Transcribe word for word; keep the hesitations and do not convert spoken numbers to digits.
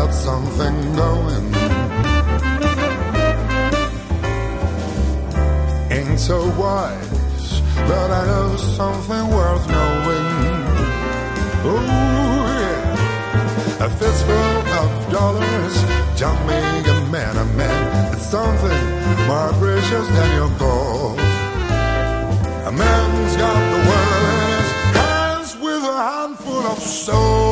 got something going. Ain't so wise, but I know something worth knowing. Oh yeah, a fistful of dollars don't make a man a man. It's something more precious than your gold. A man's got the world in his hands with a handful of soul.